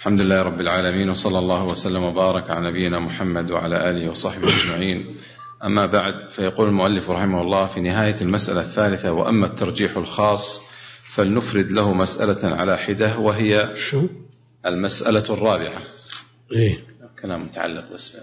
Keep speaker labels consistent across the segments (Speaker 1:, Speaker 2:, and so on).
Speaker 1: الحمد لله رب العالمين، وصلى الله وسلم وبارك على نبينا محمد وعلى آله وصحبه أجمعين. أما بعد، فيقول المؤلف رحمه الله في نهاية المسألة الثالثة: وأما الترجيح الخاص فلنفرد له مسألة على حدة، وهي المسألة الرابعة. كلام متعلق بس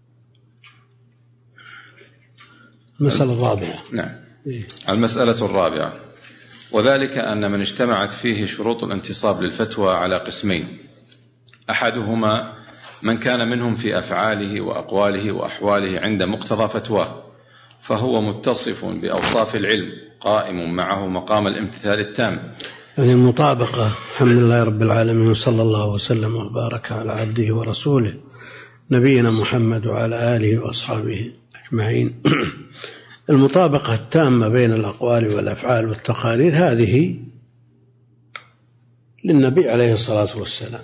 Speaker 2: المسألة الرابعة.
Speaker 1: نعم. المسألة الرابعة، وذلك أن من اجتمعت فيه شروط الانتصاب للفتوى على قسمين: أحدهما من كان منهم في أفعاله وأقواله وأحواله عند مقتضى فتواه، فهو متصف بأوصاف العلم قائم معه مقام الامتثال التام،
Speaker 2: يعني المطابقة. الحمد لله رب العالمين، وصلى الله وسلم وبارك على عبده ورسوله نبينا محمد وعلى آله وأصحابه أجمعين. المطابقة التامة بين الأقوال والأفعال والتقارير هذه للنبي عليه الصلاة والسلام،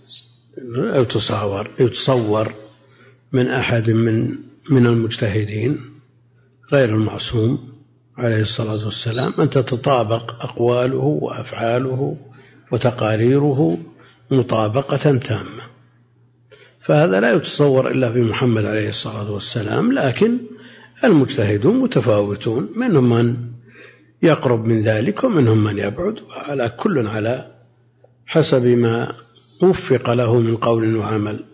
Speaker 2: يتصور من أحد من المجتهدين غير المعصوم عليه الصلاة والسلام أن تتطابق أقواله وأفعاله وتقاريره مطابقة تامة، فهذا لا يتصور إلا في محمد عليه الصلاة والسلام. لكن المجتهدون متفاوتون، منهم من يقرب من ذلك ومنهم من يبعد، وعلى كل على حسب ما وفق له من قول وعمل.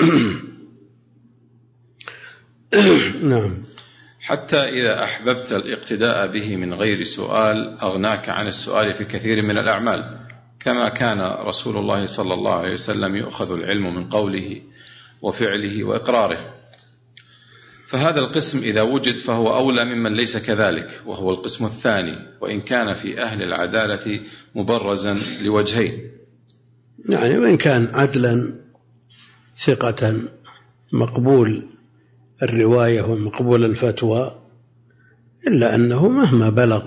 Speaker 2: نعم.
Speaker 1: حتى إذا أحببت الاقتداء به من غير سؤال أغناك عن السؤال في كثير من الأعمال، كما كان رسول الله صلى الله عليه وسلم يؤخذ العلم من قوله وفعله وإقراره. فهذا القسم إذا وجد فهو أولى ممن ليس كذلك، وهو القسم الثاني، وإن كان في أهل العدالة مبرزا لوجهين.
Speaker 2: يعني وإن كان عدلا ثقة مقبول الرواية ومقبول الفتوى، إلا أنه مهما بلغ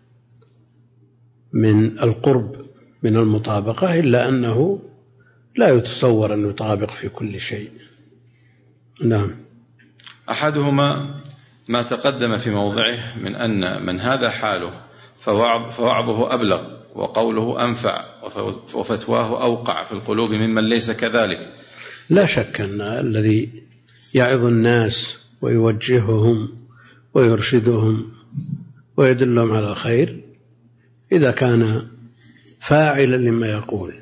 Speaker 2: من القرب من المطابقة إلا أنه لا يتصور أن يطابق في كل شيء. نعم.
Speaker 1: أحدهما ما تقدم في موضعه من أن من هذا حاله فوعظه أبلغ وقوله أنفع وفتواه أوقع في القلوب ممن ليس كذلك.
Speaker 2: لا شك أن الذي يعظ الناس ويوجههم ويرشدهم ويدلهم على الخير إذا كان فاعلا لما يقول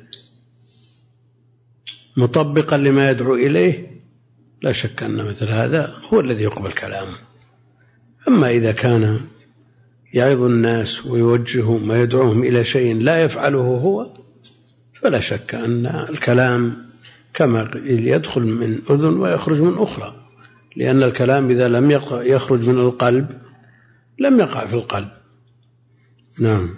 Speaker 2: مطبقا لما يدعو إليه، لا شك أن مثل هذا هو الذي يقبل كلامه. أما إذا كان يعظ الناس ويوجههم ويدعوهم إلى شيء لا يفعله هو، فلا شك أن الكلام كما يدخل من أذن ويخرج من أخرى، لأن الكلام إذا لم يخرج من القلب لم يقع في القلب. نعم.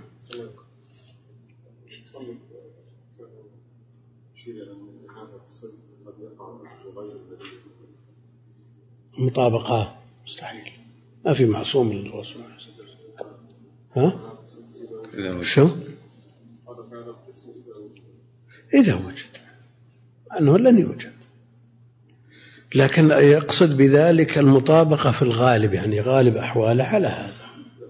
Speaker 2: مطابقة مستحيل، ما في معصوم للرسول. ها؟ شو؟ إذا وجد، أنه لن يوجد، لكن يقصد بذلك المطابقة في الغالب، يعني غالب أحواله على هذا.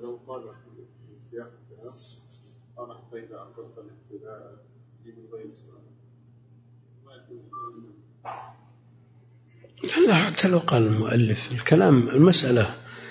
Speaker 2: حتى لو قال المؤلف الكلام المسألة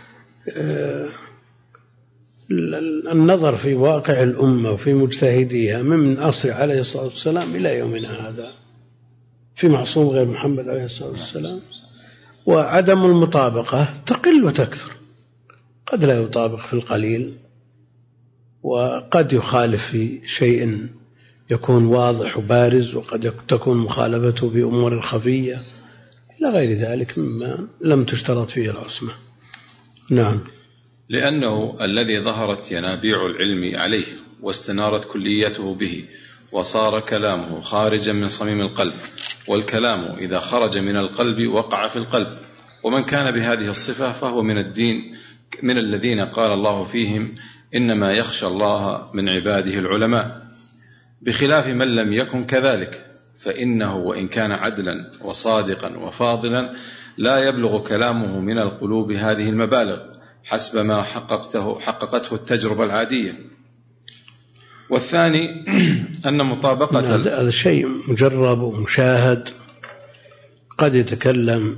Speaker 2: النظر في واقع الأمة وفي مجتهديها من أصل عليه الصلاة والسلام إلى يومنا هذا، في معصوم غير محمد عليه الصلاة والسلام، وعدم المطابقة تقل وتكثر، قد لا يطابق في القليل، وقد يخالف في شيء يكون واضح وبارز، وقد تكون مخالفته في أمور خفية إلى غير ذلك مما لم تشترط فيه العصمة. نعم.
Speaker 1: لأنه الذي ظهرت ينابيع العلم عليه واستنارت كليته به وصار كلامه خارجا من صميم القلب، والكلام إذا خرج من القلب وقع في القلب، ومن كان بهذه الصفة فهو من الدين، من الذين قال الله فيهم إنما يخشى الله من عباده العلماء، بخلاف من لم يكن كذلك، فإنه وإن كان عدلا وصادقا وفاضلا لا يبلغ كلامه من القلوب هذه المبالغ حسب ما حققته التجربة العادية. والثاني أن مطابقة
Speaker 2: هذا شيء مجرب ومشاهد. قد يتكلم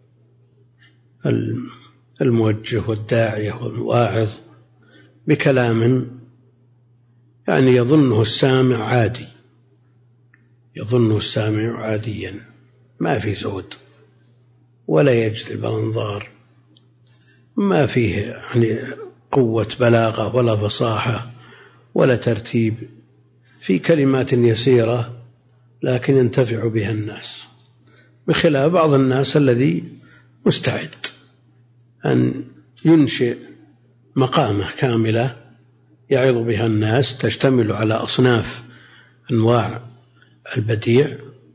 Speaker 2: الموجه والداعية والواعظ بكلام يعني يظنه السامع عادي، يظنه السامع عاديا ما في زود ولا يجذب الأنظار، ما فيه يعني قوة بلاغة ولا فصاحة ولا ترتيب، في كلمات يسيرة لكن ينتفع بها الناس، بخلاف بعض الناس الذي مستعد أن ينشئ مقامة كاملة يعظ بها الناس تشتمل على أصناف أنواع البديع،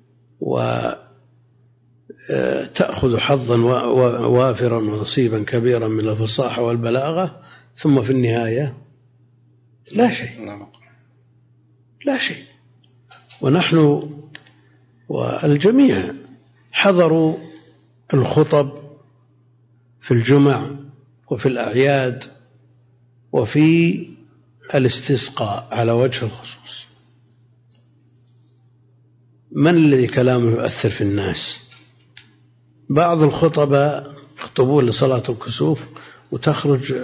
Speaker 2: وتأخذ حظا وافرا ونصيبا كبيرا من الفصاحة والبلاغة، ثم في النهاية لا شيء، لا شيء. ونحن والجميع حضروا الخطب في الجمع وفي الأعياد وفي الاستسقاء على وجه الخصوص. من الذي كلامه يؤثر في الناس؟ بعض الخطباء يخطبون لصلاة الكسوف وتخرج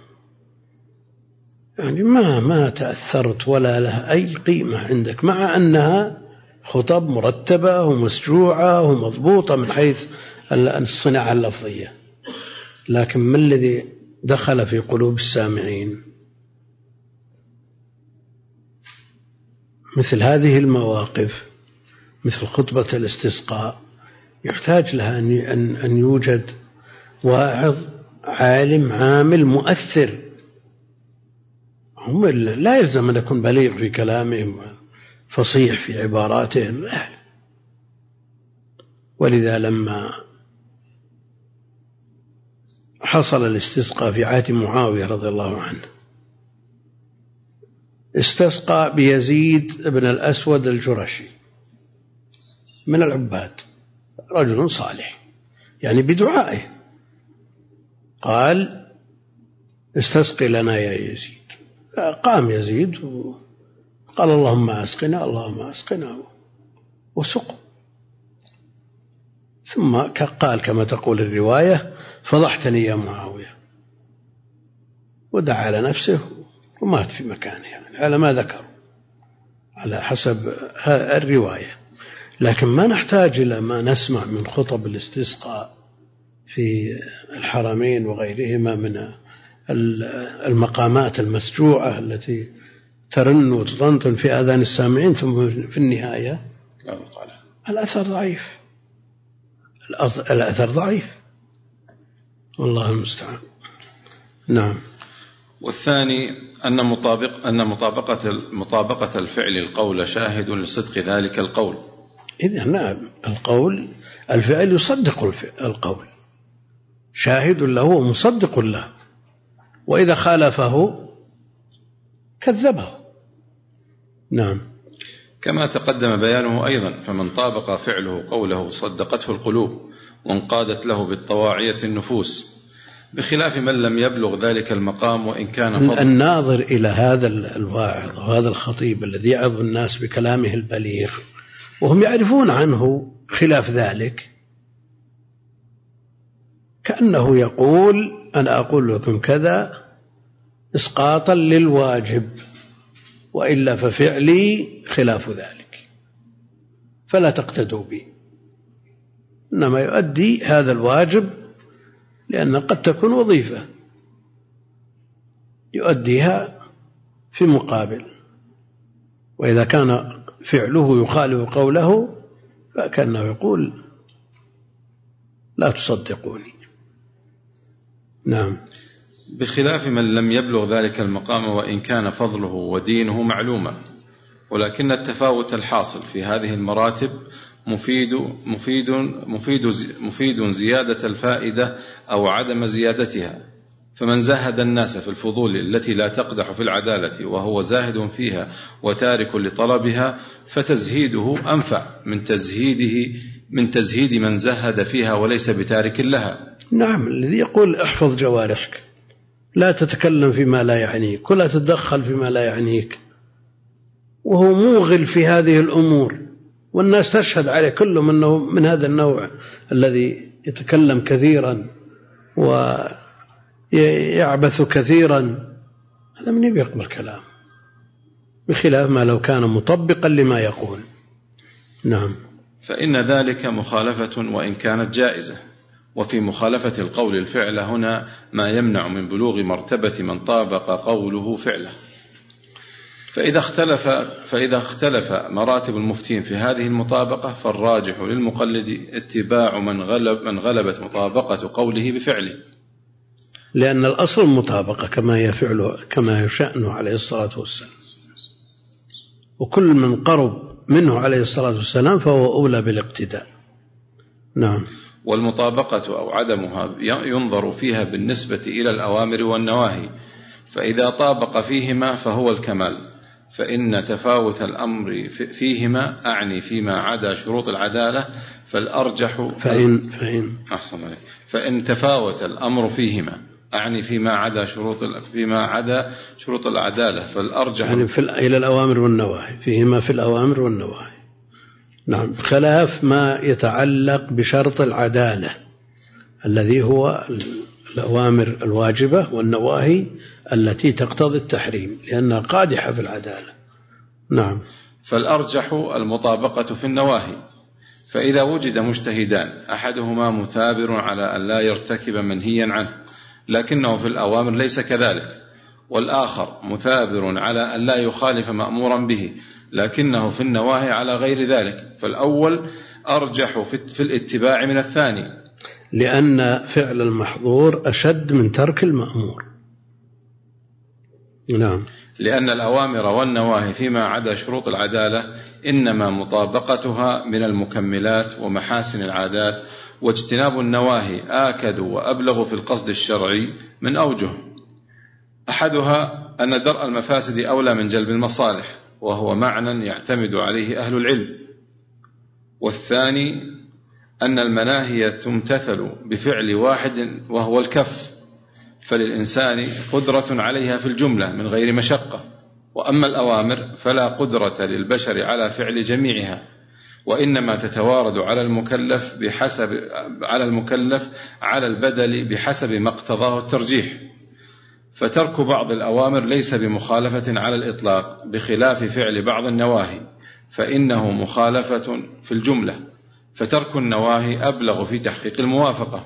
Speaker 2: يعني ما تأثرت ولا لها أي قيمة عندك، مع أنها خطب مرتبة ومسجوعة ومضبوطة من حيث الصناعة اللفظية، لكن ما الذي دخل في قلوب السامعين؟ مثل هذه المواقف مثل خطبة الاستسقاء يحتاج لها أن يوجد واعظ عالم عامل مؤثر، هم لا يلزم أن يكون بليغ في كلامه فصيح في عباراته، لا. ولذا لما حصل الاستسقاء في عهد معاوية رضي الله عنه، استسقى بيزيد بن الأسود الجرشي من العباد، رجل صالح يعني بدعائه، قال استسقي لنا يا يزيد. قام يزيد وقال اللهم أسقنا اللهم أسقنا وسقوا، ثم قال كما تقول الرواية فضحتني يا معاوية، ودعا على نفسه ومات في مكانه، يعني على ما ذكر على حسب الرواية. لكن ما نحتاج إلى ما نسمع من خطب الاستسقاء في الحرمين وغيرهما من المقامات المسجوعة التي ترن وتطنطن في آذان السامعين، ثم في النهاية الأثر ضعيف، الأثر ضعيف، والله المستعان. نعم.
Speaker 1: والثاني أن مطابقة الفعل القول شاهد لصدق ذلك القول.
Speaker 2: إذن نعم، الفعل يصدق القول، شاهد له ومصدق له، وإذا خالفه كذبه. نعم.
Speaker 1: كما تقدم بيانه أيضا، فمن طابق فعله قوله صدقته القلوب وانقادت له بالطواعية النفوس، بخلاف من لم يبلغ ذلك المقام وإن كان فضل.
Speaker 2: الناظر إلى هذا الواعظ وهذا الخطيب الذي يعظ الناس بكلامه البليغ وهم يعرفون عنه خلاف ذلك، كأنه يقول أنا أقول لكم كذا إسقاطا للواجب، وإلا ففعلي خلاف ذلك فلا تقتدوا بي، إنما يؤدي هذا الواجب لأن قد تكون وظيفة يؤديها في مقابل، وإذا كان فعله يخالف قوله فكأنه يقول لا تصدقوني. نعم.
Speaker 1: بخلاف من لم يبلغ ذلك المقام وإن كان فضله ودينه معلوما، ولكن التفاوت الحاصل في هذه المراتب مفيد زيادة الفائدة أو عدم زيادتها. فمن زهد الناس في الفضول التي لا تقدح في العدالة وهو زاهد فيها وتارك لطلبها، فتزهيده أنفع من تزهيد من زهد فيها وليس بتارك لها.
Speaker 2: نعم. الذي يقول احفظ جوارحك، لا تتكلم فيما لا يعنيك ولا تتدخل فيما لا يعنيك، وهو موغل في هذه الأمور، والناس تشهد عليه كلهم أنه من هذا النوع الذي يتكلم كثيرا ويعبث كثيرا، هذا من يقبل كلام، بخلاف ما لو كان مطبقا لما يقول. نعم.
Speaker 1: فإن ذلك مخالفة وإن كانت جائزة، وفي مخالفة القول الفعل هنا ما يمنع من بلوغ مرتبة من طابق قوله فعله. فإذا اختلف مراتب المفتين في هذه المطابقة، فالراجح للمقلد اتباع من غلبت مطابقة قوله بفعله،
Speaker 2: لأن الأصل المطابقة كما يشأنه عليه الصلاة والسلام، وكل من قرب منه عليه الصلاة والسلام فهو أولى بالاقتداء. نعم.
Speaker 1: والمطابقة أو عدمها ينظر فيها بالنسبة إلى الأوامر والنواهي، فإذا طابق فيهما فهو الكمال، فإن تفاوت الأمر فيهما أعني فيما عدا شروط العدالة فالأرجح فإن تفاوت الأمر فيهما أعني فيما عدا شروط العدالة فالأرجح
Speaker 2: يعني إلى الأوامر والنواهي، فيهما في الأوامر والنواهي. نعم. بخلاف ما يتعلق بشرط العدالة الذي هو الأوامر الواجبة والنواهي التي تقتضي التحريم لأنها قادحة في العدالة. نعم.
Speaker 1: فالأرجح المطابقة في النواهي، فإذا وجد مجتهدان أحدهما مثابر على أن لا يرتكب منهيا عنه لكنه في الأوامر ليس كذلك، والآخر مثابر على أن لا يخالف مأمورا به لكنه في النواهي على غير ذلك، فالأول أرجح في الاتباع من الثاني،
Speaker 2: لأن فعل المحظور أشد من ترك المأمور. نعم.
Speaker 1: لأن الأوامر والنواهي فيما عدا شروط العدالة إنما مطابقتها من المكملات ومحاسن العادات، واجتناب النواهي آكد وأبلغ في القصد الشرعي من أوجه، أحدها أن درء المفاسد أولى من جلب المصالح، وهو معنى يعتمد عليه أهل العلم، والثاني أن المناهي تمتثل بفعل واحد وهو الكف، فللإنسان قدرة عليها في الجملة من غير مشقة، وأما الأوامر فلا قدرة للبشر على فعل جميعها، وإنما تتوارد على المكلف على البدل بحسب ما اقتضاه الترجيح، فترك بعض الأوامر ليس بمخالفة على الإطلاق بخلاف فعل بعض النواهي، فإنه مخالفة في الجملة، فترك النواهي أبلغ في تحقيق الموافقة.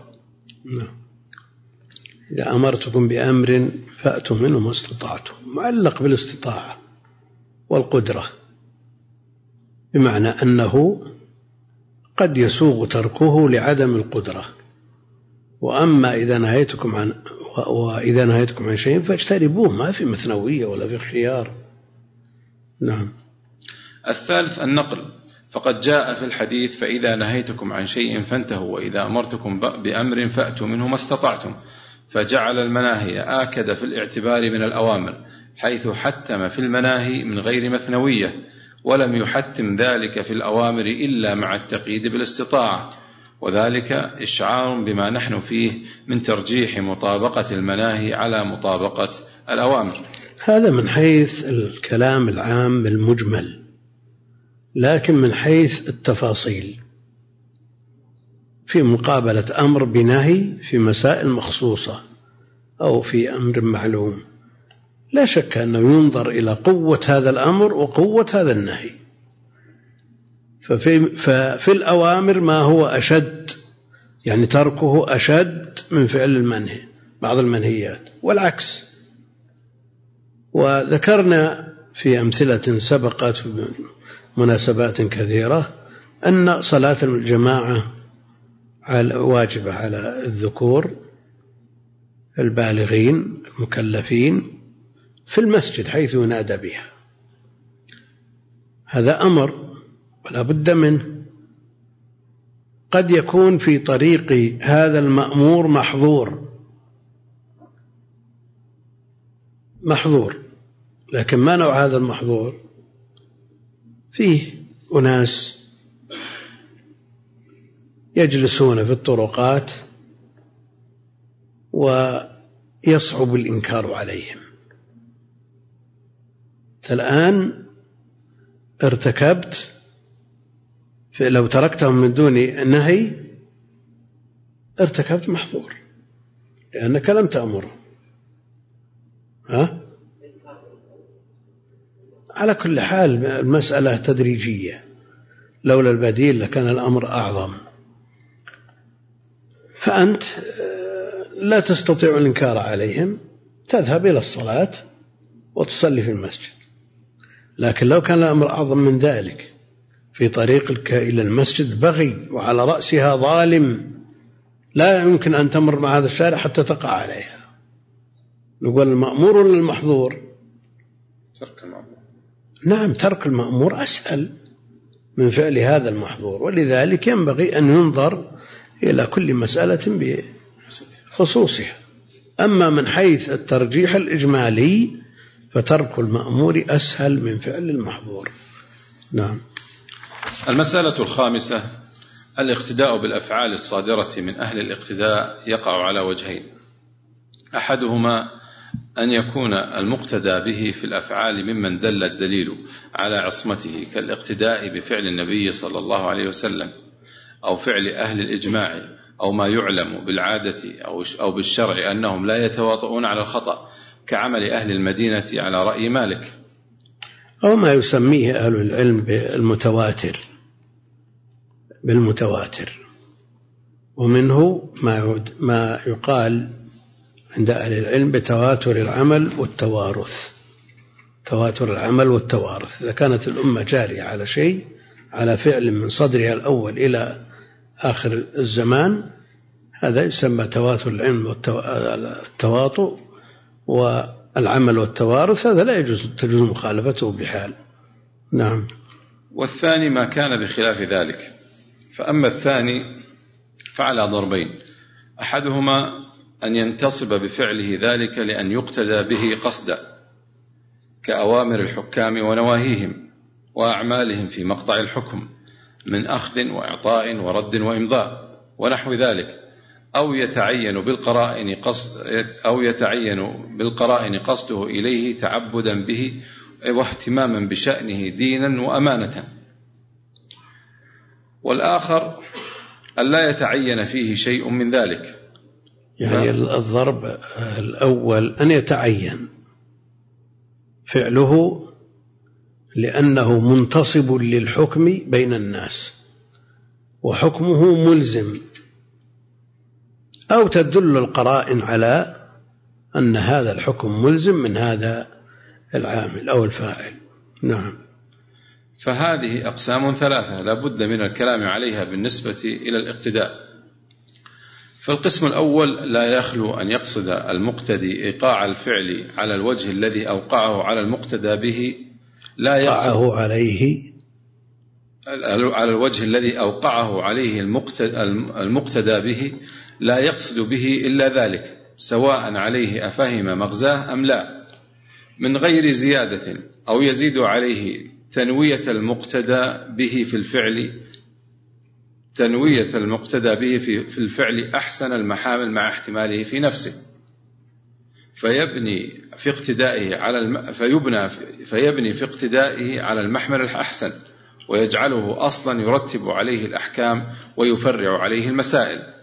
Speaker 2: إذا أمرتكم بأمر فأتوا منه ما استطعتم، معلق بالاستطاعة والقدرة، بمعنى أنه قد يسوغ تركه لعدم القدرة، وأما إذا نهيتكم عن شيء فاجتنبوه، ما في مثنوية ولا في خيار. نعم.
Speaker 1: الثالث النقل، فقد جاء في الحديث فإذا نهيتكم عن شيء فانتهوا وإذا أمرتكم بأمر فأتوا منه ما استطعتم، فجعل المناهي آكد في الاعتبار من الأوامر، حيث حتم في المناهي من غير مثنوية، ولم يحتم ذلك في الأوامر إلا مع التقييد بالاستطاعة، وذلك إشعار بما نحن فيه من ترجيح مطابقة المناهي على مطابقة الأوامر.
Speaker 2: هذا من حيث الكلام العام المجمل، لكن من حيث التفاصيل في مقابلة أمر بنهي في مسائل مخصوصة أو في أمر معلوم، لا شك أنه ينظر إلى قوة هذا الأمر وقوة هذا النهي، ففي الأوامر ما هو أشد، يعني تركه أشد من فعل المنهي بعض المنهيات، والعكس. وذكرنا في أمثلة سبقت في مناسبات كثيرة أن صلاة الجماعة واجبة على الذكور البالغين المكلفين في المسجد حيث ينادى بها، هذا أمر ولا بد منه. قد يكون في طريق هذا المأمور محظور، لكن ما نوع هذا المحظور؟ فيه أناس يجلسون في الطرقات ويصعب الإنكار عليهم. الآن ارتكبت لو تركتهم من دون نهي ارتكبت محظور لأنك لم تأمره. على كل حال المسألة تدريجية، لولا البديل لكان الأمر أعظم. فأنت لا تستطيع الإنكار عليهم، تذهب إلى الصلاة وتصلي في المسجد. لكن لو كان الأمر أعظم من ذلك، في طريقك إلى المسجد بغي وعلى رأسها ظالم لا يمكن أن تمر مع هذا الشارع حتى تقع عليها، نقول المأمور ولا المحظور؟
Speaker 1: ترك المأمور.
Speaker 2: نعم، ترك المأمور أسهل من فعل هذا المحظور، ولذلك ينبغي أن ينظر إلى كل مسألة بخصوصها. أما من حيث الترجيح الإجمالي فترك المأمور أسهل من فعل المحظور. نعم.
Speaker 1: المسألة الخامسة: الاقتداء بالأفعال الصادرة من أهل الاقتداء يقع على وجهين: أحدهما أن يكون المقتدى به في الأفعال ممن دل الدليل على عصمته، كالاقتداء بفعل النبي صلى الله عليه وسلم، أو فعل أهل الإجماع، أو ما يعلم بالعادة أو بالشرع أنهم لا يتواطؤون على الخطأ، كعمل أهل المدينة على رأي مالك،
Speaker 2: أو ما يسميه أهل العلم بالمتواتر، ومنه ما يقال عند أهل العلم بتواتر العمل والتوارث. تواتر العمل والتوارث، إذا كانت الأمة جارية على شيء، على فعل من صدرها الأول إلى آخر الزمان، هذا يسمى تواتر العلم والتواطؤ والعمل والتوارث، هذا لا تجوز مخالفته بحال. نعم.
Speaker 1: والثاني ما كان بخلاف ذلك. فأما الثاني فعلى ضربين: أحدهما أن ينتصب بفعله ذلك لأن يقتدى به قصدا، كأوامر الحكام ونواهيهم وأعمالهم في مقطع الحكم من أخذ وإعطاء ورد وإمضاء ونحو ذلك، أو يتعين بالقرائن قصده إليه تعبدا به واهتماما بشأنه دينا وأمانة. والآخر أن لا يتعين فيه شيء من ذلك.
Speaker 2: يعني الضرب الأول أن يتعين فعله لأنه منتصب للحكم بين الناس وحكمه ملزم، أو تدل القرائن على أن هذا الحكم ملزم من هذا العامل أو الفاعل. نعم.
Speaker 1: فهذه أقسام ثلاثة لا بد من الكلام عليها بالنسبة إلى الاقتداء. فالقسم الأول لا يخلو أن يقصد المقتدي إيقاع الفعل على الوجه الذي أوقعه على المقتدى به، لا يقصد على الوجه الذي أوقعه عليه المقتدى به، لا يقصد به إلا ذلك، سواء عليه أفهم مغزاه أم لا، من غير زيادة، أو يزيد عليه تنوية المقتدى به في الفعل أحسن المحامل مع احتماله في نفسه، فيبني في اقتدائه على المحمل الأحسن، ويجعله أصلا يرتب عليه الأحكام ويفرع عليه المسائل.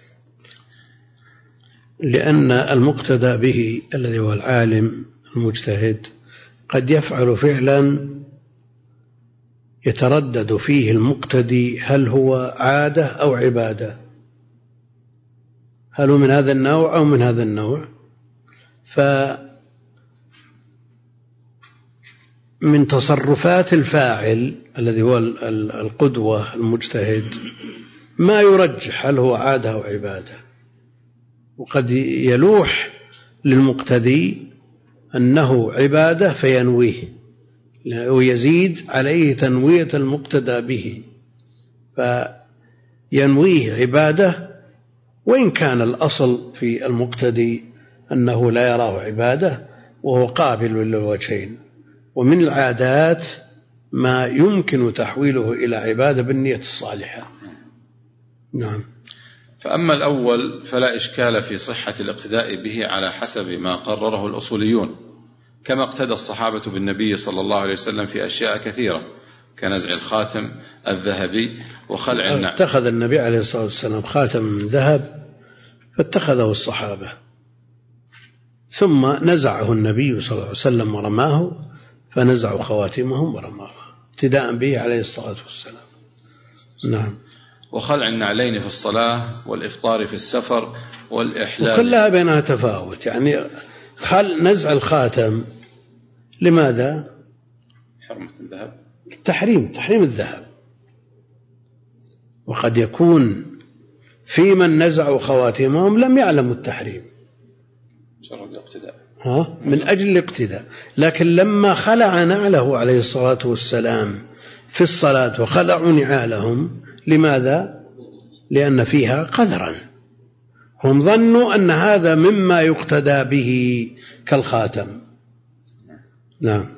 Speaker 2: لأن المقتدى به الذي هو العالم المجتهد قد يفعل فعلا يتردد فيه المقتدي هل هو عادة أو عبادة، هل هو من هذا النوع أو من هذا النوع. فمن تصرفات الفاعل الذي هو القدوة المجتهد ما يرجح هل هو عادة أو عبادة، وقد يلوح للمقتدي أنه عبادة فينويه ويزيد عليه تنوية المقتدى به، فينويه عبادة وإن كان الأصل في المقتدي أنه لا يراه عبادة وهو قابل للوجهين. ومن العادات ما يمكن تحويله إلى عبادة بالنية الصالحة. نعم.
Speaker 1: فأما الأول فلا إشكال في صحة الاقتداء به على حسب ما قرره الأصوليون، كما اقتدى الصحابة بالنبي صلى الله عليه وسلم في أشياء كثيرة، كنزع الخاتم الذهبي وخلع
Speaker 2: اتخذ النبي عليه الصلاة والسلام خاتم من ذهب فاتخذه الصحابة، ثم نزعه النبي صلى الله عليه وسلم ورماه، فنزعوا خواتمهم ورماه ابتداء به عليه الصلاة والسلام. نعم.
Speaker 1: وخلع النعلين في الصلاة والإفطار في السفر والإحلال،
Speaker 2: وكلها بينها تفاوت. يعني نزع الخاتم لماذا؟
Speaker 1: حرمة الذهب،
Speaker 2: تحريم الذهب. وقد يكون في من نزعوا خواتمهم لم يعلموا التحريم،
Speaker 1: مجرد الاقتداء،
Speaker 2: من أجل الاقتداء. لكن لما خلع نعله عليه الصلاة والسلام في الصلاة وخلعوا نعالهم، لماذا؟ لأن فيها قدرا، هم ظنوا أن هذا مما يقتدى به كالخاتم. نعم.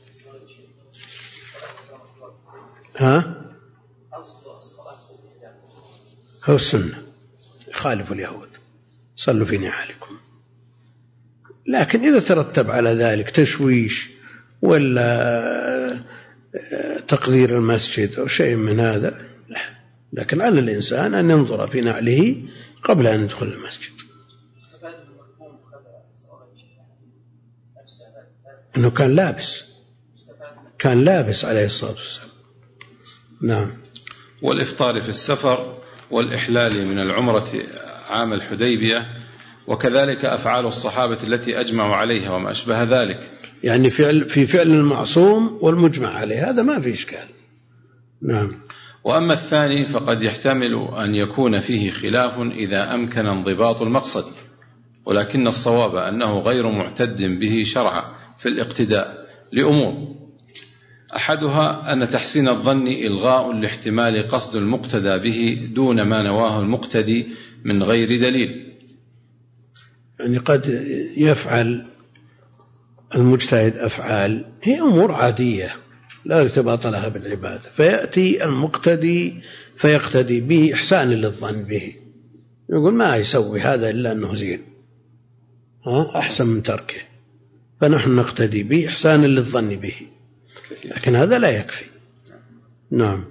Speaker 2: هو السنة، خالف اليهود، صلوا في نعالكم. لكن إذا ترتب على ذلك تشويش ولا تقدير المسجد أو شيء من هذا، لا. لكن على الإنسان أن ينظر في نعله قبل أن يدخل المسجد. أنه كان لابس عليه الصلاة والسلام. نعم.
Speaker 1: والإفطار في السفر والإحلال من العمرة عام الحديبية، وكذلك أفعال الصحابة التي أجمعوا عليها وما أشبه ذلك.
Speaker 2: يعني في فعل المعصوم والمجمع عليه، هذا ما في إشكال. نعم.
Speaker 1: وأما الثاني فقد يحتمل أن يكون فيه خلاف إذا أمكن انضباط المقصد، ولكن الصواب أنه غير معتد به شرعا في الاقتداء لأمور: أحدها أن تحسين الظن إلغاء لاحتمال قصد المقتدى به دون ما نواه المقتدي من غير دليل.
Speaker 2: يعني قد يفعل المجتهد أفعال هي أمور عادية لا ارتباط لها بالعبادة، فيأتي المقتدي فيقتدي به إحسانا للظن به، يقول ما يسوي هذا إلا أنه زين، أحسن من تركه، فنحن نقتدي به إحسانا للظن به، لكن هذا لا يكفي. نعم.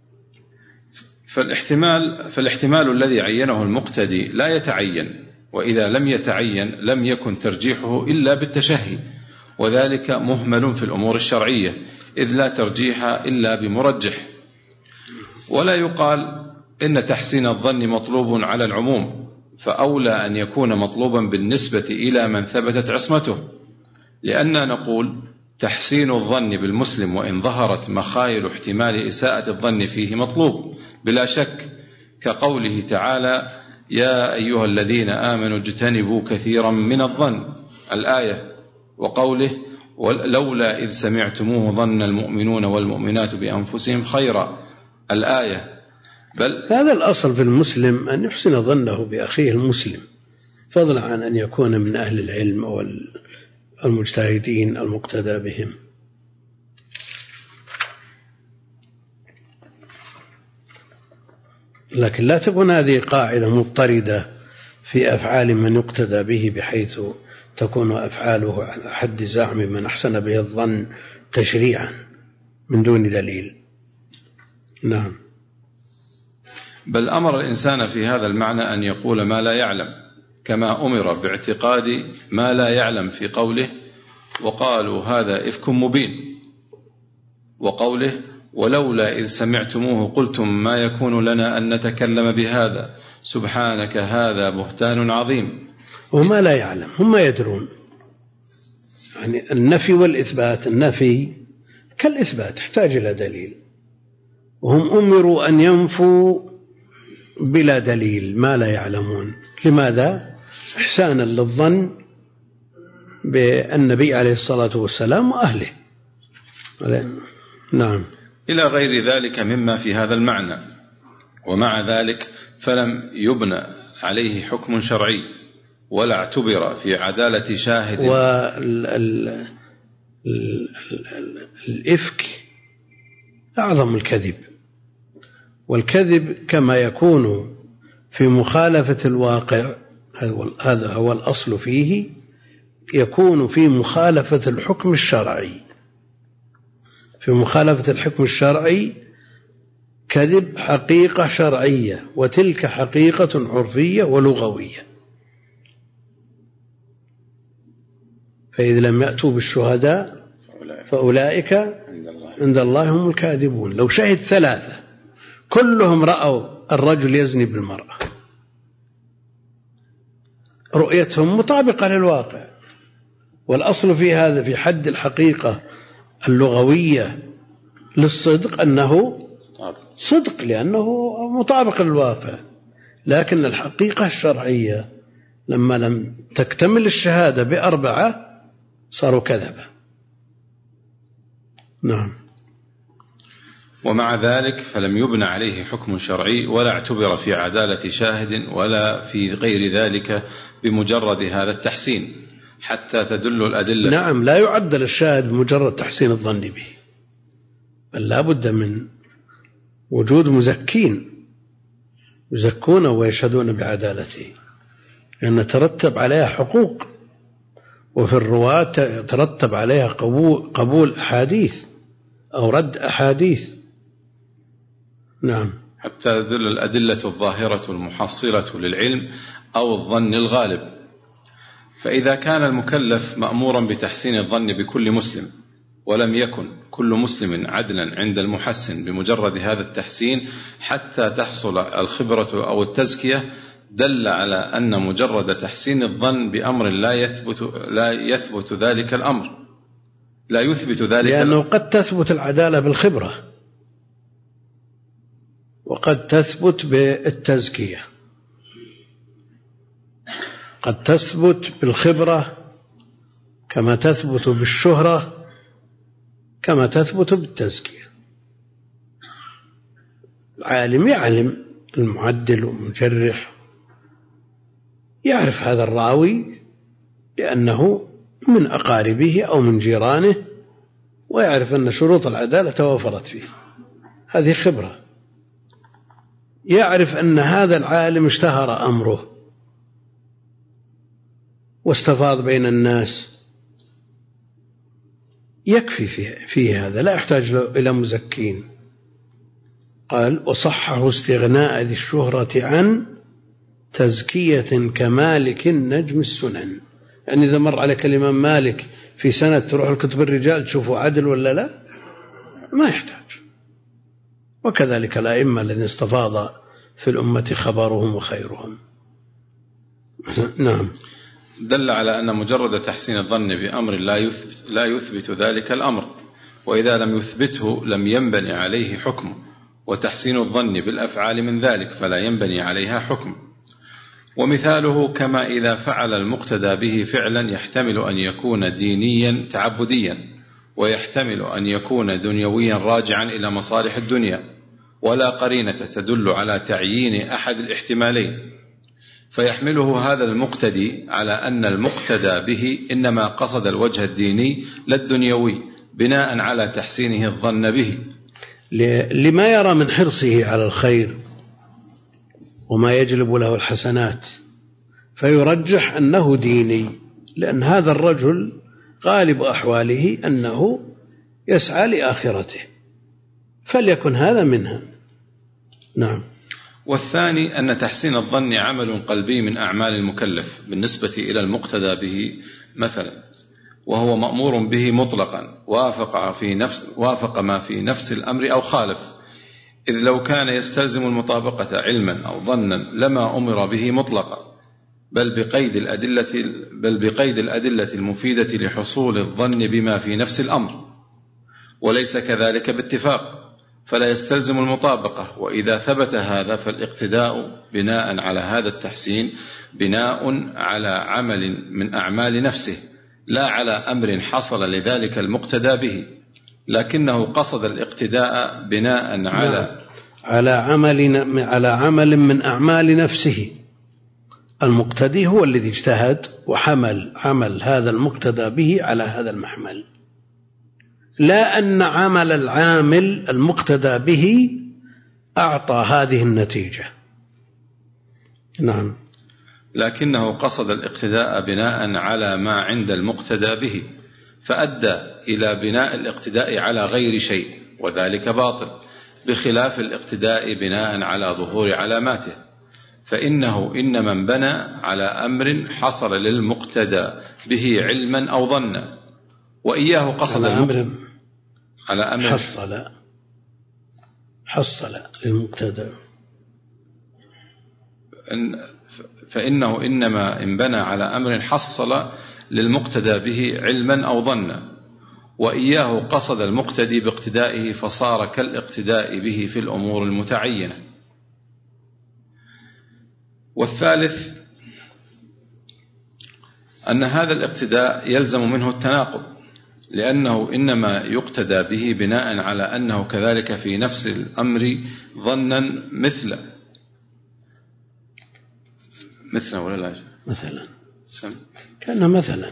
Speaker 1: فالاحتمال الذي عينه المقتدي لا يتعين، وإذا لم يتعين لم يكن ترجيحه إلا بالتشهي، وذلك مهمل في الأمور الشرعية، إذ لا ترجيح إلا بمرجح. ولا يقال إن تحسين الظن مطلوب على العموم، فأولى أن يكون مطلوبا بالنسبة إلى من ثبتت عصمته، لأننا نقول تحسين الظن بالمسلم وإن ظهرت مخايل احتمال إساءة الظن فيه مطلوب بلا شك، كقوله تعالى: يا أيها الذين آمنوا اجتنبوا كثيرا من الظن، الآية، وقوله: ولولا إذ سمعتموه ظن المؤمنون والمؤمنات بأنفسهم خيرا، الآية. بل
Speaker 2: هذا الأصل في المسلم أن يحسن ظنه بأخيه المسلم، فضلا عن أن يكون من أهل العلم والمجتهدين المقتدى بهم. لكن لا تكون هذه قاعدة مضطردة في أفعال من يقتدى به، بحيث تكون أفعاله على حد زعم من أحسن به الظن تشريعا من دون دليل. نعم.
Speaker 1: بل أمر الإنسان في هذا المعنى أن يقول ما لا يعلم، كما أمر باعتقاد ما لا يعلم في قوله: وقالوا هذا إفك مبين، وقوله: ولولا إذ سمعتموه قلتم ما يكون لنا أن نتكلم بهذا سبحانك هذا بهتان عظيم.
Speaker 2: وما لا يعلم هم ما يدرون. يعني النفي والإثبات، النفي كالإثبات يحتاج إلى دليل، وهم أمروا أن ينفوا بلا دليل ما لا يعلمون. لماذا؟ إحسانا للظن بالنبي عليه الصلاة والسلام وأهله. نعم.
Speaker 1: إلى غير ذلك مما في هذا المعنى. ومع ذلك فلم يبنى عليه حكم شرعي ولا اعتبر في عدالة شاهد.
Speaker 2: والإفك أعظم الكذب، والكذب كما يكون في مخالفة الواقع، هذا هو الأصل فيه، يكون في مخالفة الحكم الشرعي. في مخالفة الحكم الشرعي كذب حقيقة شرعية، وتلك حقيقة عرفية ولغوية. فإذا لم يأتوا بالشهداء فأولئك عند الله هم الكاذبون. لو شهد 3 كلهم رأوا الرجل يزني بالمرأة، رؤيتهم مطابقة للواقع، والأصل في هذا في حد الحقيقة اللغوية للصدق أنه صدق لأنه مطابق للواقع، لكن الحقيقة الشرعية لما لم تكتمل الشهادة ب4 صاروا كذبة. نعم.
Speaker 1: ومع ذلك فلم يبنى عليه حكم شرعي ولا اعتبر في عدالة شاهد ولا في غير ذلك بمجرد هذا التحسين حتى تدل الأدلة.
Speaker 2: نعم، لا يعدل الشاهد بمجرد تحسين الظن به، بل لا بد من وجود مزكين يزكونه ويشهدون بعدالته، لأن ترتب عليها حقوق، وفي الرواة ترتب عليها قبول أحاديث أو رد أحاديث. نعم.
Speaker 1: حتى تدل الأدلة الظاهرة المحصلة للعلم أو الظن الغالب. فإذا كان المكلف مأمورا بتحسين الظن بكل مسلم ولم يكن كل مسلم عدلا عند المحسن بمجرد هذا التحسين حتى تحصل الخبرة أو التزكية، دل على أن مجرد تحسين الظن بأمر لا يثبت ذلك الأمر، لا يثبت ذلك،
Speaker 2: لأنه قد تثبت العدالة بالخبرة وقد تثبت بالتزكية، قد تثبت بالخبرة كما تثبت بالشهرة كما تثبت بالتزكية. العالم يعلم، المعدل والمجرح يعرف هذا الراوي لأنه من أقاربه أو من جيرانه، ويعرف أن شروط العدالة توفرت فيه، هذه خبرة. يعرف أن هذا العالم اشتهر أمره واستفاض بين الناس، يكفي فيه هذا، لا يحتاج إلى مزكين. قال: وصحه استغناء ذي الشهرة عن تزكية كمالك نجم السنن. يعني إذا مر عليك الإمام مالك في سنة تروح لكتب الرجال تشوفوا عدل ولا لا، ما يحتاج. وكذلك الأئمة الذين استفاض في الأمة خبرهم وخيرهم. نعم.
Speaker 1: دل على أن مجرد تحسين الظن بأمر لا يثبت ذلك الأمر، وإذا لم يثبته لم ينبني عليه حكم، وتحسين الظن بالأفعال من ذلك فلا ينبني عليها حكم. ومثاله كما إذا فعل المقتدى به فعلا يحتمل أن يكون دينيا تعبديا، ويحتمل أن يكون دنيويا راجعا إلى مصالح الدنيا، ولا قرينة تدل على تعيين أحد الاحتمالين، فيحمله هذا المقتدي على أن المقتدى به إنما قصد الوجه الديني لا الدنيوي، بناء على تحسينه الظن به،
Speaker 2: لما يرى من حرصه على الخير وما يجلب له الحسنات، فيرجح أنه ديني، لأن هذا الرجل غالب أحواله أنه يسعى لآخرته، فليكن هذا منها. نعم.
Speaker 1: والثاني أن تحسين الظن عمل قلبي من أعمال المكلف بالنسبة إلى المقتدى به مثلا، وهو مأمور به مطلقا، وافق ما في نفس الأمر أو خالف، إذ لو كان يستلزم المطابقة علما أو ظنا لما أمر به مطلقا، بل بقيد الأدلة المفيدة لحصول الظن بما في نفس الأمر، وليس كذلك باتفاق، فلا يستلزم المطابقة. وإذا ثبت هذا فالاقتداء بناء على هذا التحسين بناء على عمل من أعمال نفسه، لا على أمر حصل لذلك المقتدى به، لكنه قصد الاقتداء بناء على
Speaker 2: عمل من أعمال نفسه. المقتدي هو الذي اجتهد وحمل عمل هذا المقتدى به على هذا المحمل، لا أن عمل العامل المقتدى به أعطى هذه النتيجة. نعم.
Speaker 1: لكنه قصد الاقتداء بناء على ما عند المقتدى به، فأدى إلى بناء الاقتداء على غير شيء، وذلك باطل، بخلاف الاقتداء بناء على ظهور علاماته، فإنه إنما انبنى على أمر حصل للمقتدى به علما أو ظنا، وإياه قصد
Speaker 2: على أمر حصل للمقتدى،
Speaker 1: فإنه إنما انبنى على أمر حصل للمقتدى به علما أو ظنا، وإياه قصد المقتدي باقتدائه فصار كالاقتداء به في الأمور المتعينة. والثالث أن هذا الاقتداء يلزم منه التناقض، لأنه إنما يقتدى به بناء على أنه كذلك في نفس الأمر ظنا مثل ولا لا
Speaker 2: مثلا كان مثلا،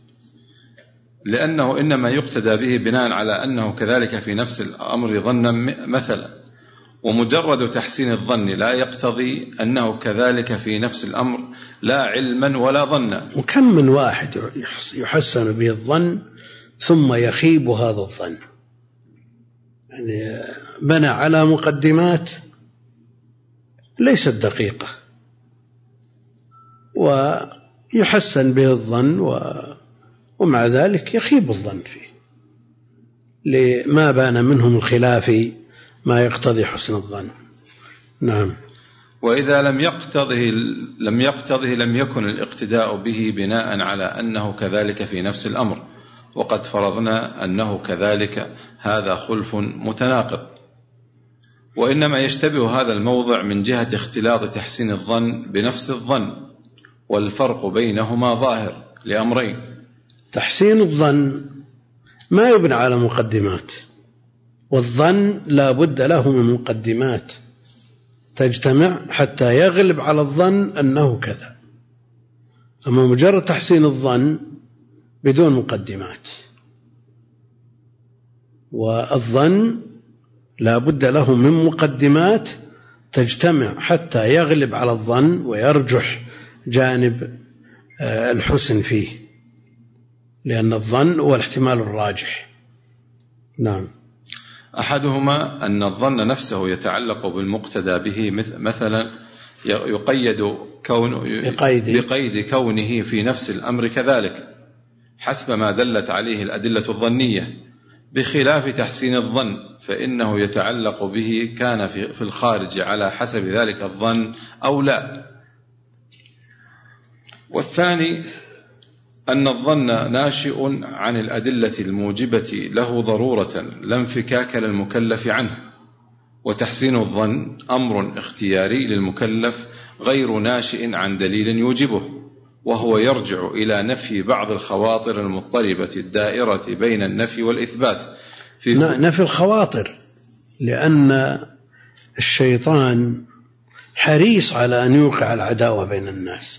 Speaker 1: لأنه إنما يقتدى به بناء على أنه كذلك في نفس الأمر ظنا مثلا، ومجرد تحسين الظن لا يقتضي أنه كذلك في نفس الأمر لا علما ولا ظنا.
Speaker 2: وكم من واحد يحسن به الظن ثم يخيب هذا الظن، يعني بنى على مقدمات ليست دقيقة ويحسن به الظن ومع ذلك يخيب الظن فيه لما بان منه من خلاف ما يقتضي حسن الظن. نعم.
Speaker 1: وإذا لم يقتضه لم يكن الاقتداء به بناء على أنه كذلك في نفس الأمر، وقد فرضنا أنه كذلك، هذا خلف متناقض. وإنما يشتبه هذا الموضع من جهة اختلاط تحسين الظن بنفس الظن، والفرق بينهما ظاهر لأمرين.
Speaker 2: تحسين الظن ما يبنى على مقدمات، والظن لا بد له من مقدمات تجتمع حتى يغلب على الظن أنه كذا. أما مجرد تحسين الظن بدون مقدمات، والظن لا بد له من مقدمات تجتمع حتى يغلب على الظن ويرجح جانب الحسن فيه، لأن الظن هو الاحتمال الراجح. نعم.
Speaker 1: أحدهما أن الظن نفسه يتعلق بالمقتدى به، مثلا يقيد بقيد كونه في نفس الأمر كذلك حسب ما دلت عليه الأدلة الظنية، بخلاف تحسين الظن فإنه يتعلق به كان في الخارج على حسب ذلك الظن أو لا. والثاني أن الظن ناشئ عن الأدلة الموجبة له ضرورة لا انفكاك للمكلف عنه، وتحسين الظن أمر اختياري للمكلف غير ناشئ عن دليل يوجبه، وهو يرجع إلى نفي بعض الخواطر المضطربة الدائرة بين النفي والإثبات. في
Speaker 2: نفي الخواطر، لأن الشيطان حريص على أن يوقع العداوة بين الناس،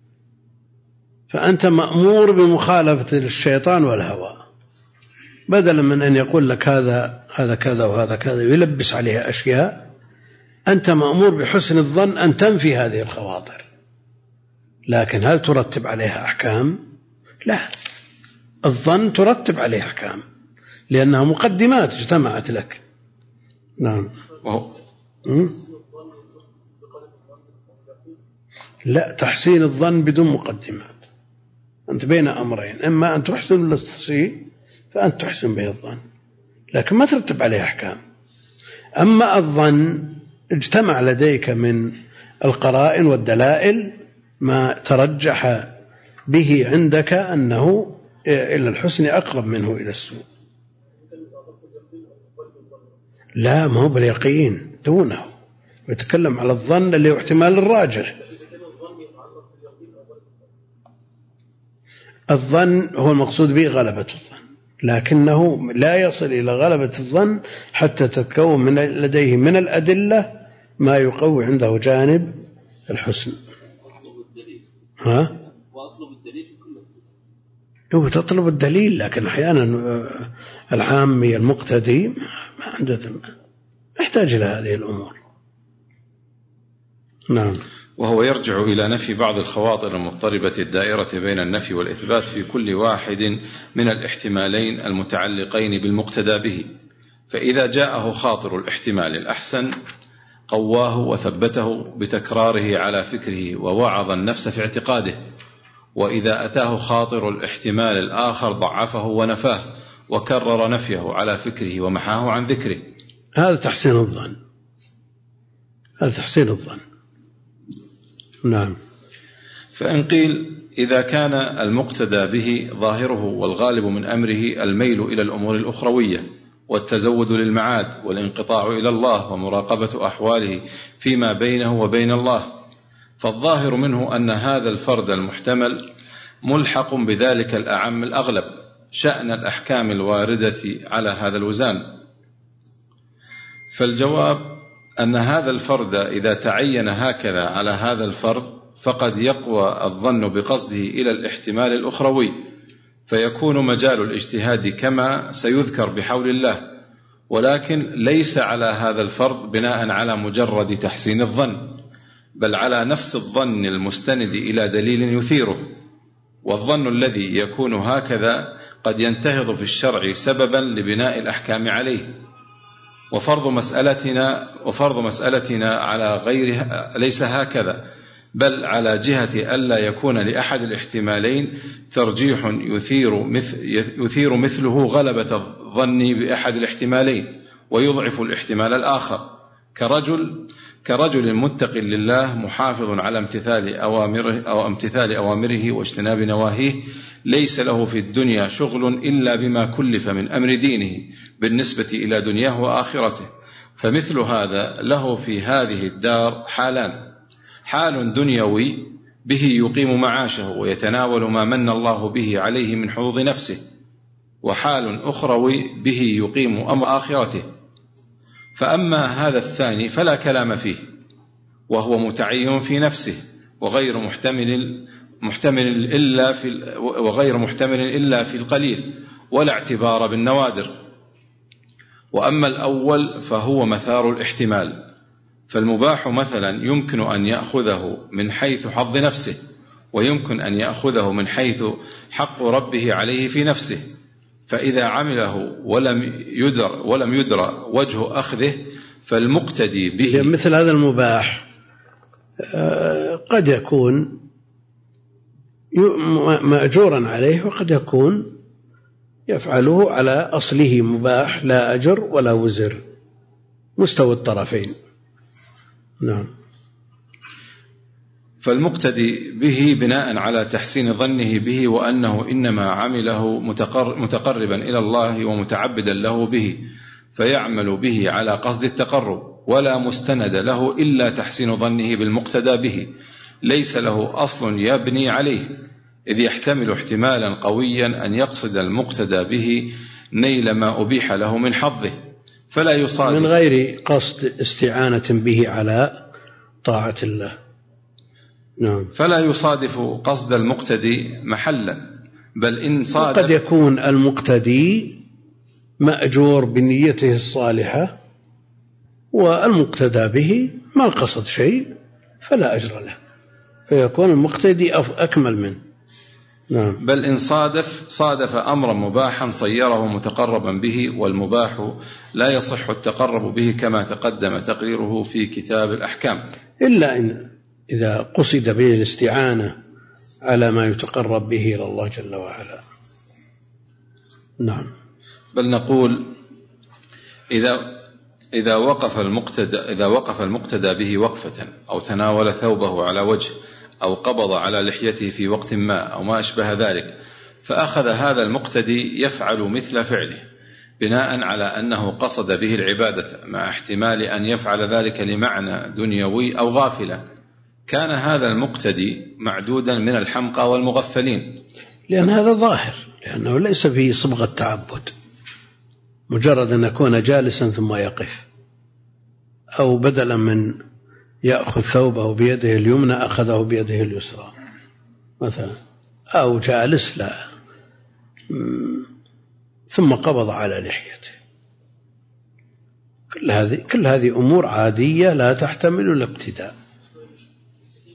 Speaker 2: فأنت مأمور بمخالفة الشيطان والهوى، بدلا من أن يقول لك هذا كذا وهذا كذا ويلبس عليها أشياء، أنت مأمور بحسن الظن أن تنفي هذه الخواطر. لكن هل ترتب عليها أحكام؟ لا، الظن ترتب عليه أحكام لأنها مقدمات اجتمعت لك. نعم. لا، تحسين الظن بدون مقدمات، أنت بين أمرين، إما أن تحسن للتسيء فأنت تحسن به الظن، لكن ما ترتب عليه أحكام. أما الظن اجتمع لديك من القرائن والدلائل ما ترجح به عندك أنه إلى الحسن أقرب منه إلى السوء. لا، ما هو باليقين، دونه، يتكلم على الظن اللي هو احتمال الراجح. الظن هو المقصود به غلبة الظن، لكنه لا يصل إلى غلبة الظن حتى تتكون من لديه من الأدلة ما يقوي عنده جانب الحسن.
Speaker 3: وأطلب الدليل في كل
Speaker 2: هو تطلب الدليل، لكن أحيانا العامي المقتدي ما عنده، يحتاج إلى هذه الأمور. نعم.
Speaker 1: وهو يرجع إلى نفي بعض الخواطر المضطربة الدائرة بين النفي والإثبات في كل واحد من الاحتمالين المتعلقين بالمقتدى به. فإذا جاءه خاطر الاحتمال الأحسن قواه وثبته بتكراره على فكره ووعظ النفس في اعتقاده، وإذا أتاه خاطر الاحتمال الآخر ضعفه ونفاه وكرر نفيه على فكره ومحاه عن ذكره.
Speaker 2: هذا تحسين الظن، هذا تحسين الظن. نعم.
Speaker 1: فإن قيل إذا كان المقتدى به ظاهره والغالب من أمره الميل إلى الأمور الأخروية والتزود للمعاد والانقطاع إلى الله ومراقبة أحواله فيما بينه وبين الله، فالظاهر منه أن هذا الفرد المحتمل ملحق بذلك الأعم الأغلب شأن الأحكام الواردة على هذا الوزان. فالجواب أن هذا الفرد إذا تعين هكذا على هذا الفرد فقد يقوى الظن بقصده إلى الاحتمال الأخروي، فيكون مجال الاجتهاد كما سيذكر بحول الله، ولكن ليس على هذا الفرد بناء على مجرد تحسين الظن، بل على نفس الظن المستند إلى دليل يثيره. والظن الذي يكون هكذا قد ينتهض في الشرع سببا لبناء الأحكام عليه. وفرض مسألتنا على غيرها ليس هكذا، بل على جهة ألا يكون لأحد الاحتمالين ترجيح يثير مثله غلبة الظن بأحد الاحتمالين ويضعف الاحتمال الآخر، كرجل متق لله محافظ على امتثال أوامره واجتناب نواهيه، ليس له في الدنيا شغل إلا بما كلف من أمر دينه بالنسبة إلى دنياه وآخرته. فمثل هذا له في هذه الدار حالان: حال دنيوي به يقيم معاشه ويتناول ما من الله به عليه من حظوظ نفسه، وحال أخروي به يقيم أمر آخرته. فأما هذا الثاني فلا كلام فيه، وهو متعين في نفسه وغير محتمل إلا في القليل، ولا اعتبار بالنوادر. وأما الأول فهو مثار الاحتمال، فالمباح مثلا يمكن أن يأخذه من حيث حظ نفسه، ويمكن أن يأخذه من حيث حق ربه عليه في نفسه، فإذا عمله ولم يدر وجه أخذه فالمقتدي به.
Speaker 2: مثل هذا المباح قد يكون مأجورا عليه، وقد يكون يفعله على أصله مباح لا أجر ولا وزر، مستوى الطرفين. نعم.
Speaker 1: فالمقتدي به بناء على تحسين ظنه به وأنه إنما عمله متقربا إلى الله ومتعبدا له به، فيعمل به على قصد التقرب، ولا مستند له إلا تحسين ظنه بالمقتدى به، ليس له أصل يبني عليه، إذ يحتمل احتمالا قويا أن يقصد المقتدى به نيل ما أبيح له من حظه، فلا يصادف
Speaker 2: من غير قصد استعانة به على طاعة الله. نعم.
Speaker 1: فلا يصادف قصد المقتدي محلا، بل إن صادف
Speaker 2: قد يكون المقتدي مأجور بنيته الصالحة، والمقتدى به ما قصد شيء فلا أجر له، فيكون المقتدي أكمل منه. نعم.
Speaker 1: بل إن صادف أمرا مباحا صيره متقربا به، والمباح لا يصح التقرب به كما تقدم تقريره في كتاب الأحكام،
Speaker 2: إلا إن إذا قصد به الاستعانة على ما يتقرب به إلى الله جل وعلا. نعم.
Speaker 1: بل نقول إذا وقف المقتدى به وقفة، أو تناول ثوبه على وجه، أو قبض على لحيته في وقت ما، أو ما أشبه ذلك، فأخذ هذا المقتدي يفعل مثل فعله بناء على أنه قصد به العبادة، مع احتمال أن يفعل ذلك لمعنى دنيوي أو غافلة، كان هذا المقتدي معدودا من الحمقى والمغفلين،
Speaker 2: لأن هذا ظاهر، لأنه ليس فيه صبغة تعبد، مجرد أن يكون جالسا ثم يقف، أو بدلا من يأخذ ثوبه بيده اليمنى أخذه بيده اليسرى مثلا، أو جالس لا ثم قبض على لحيته. كل هذه أمور عادية لا تحتمل الابتداء.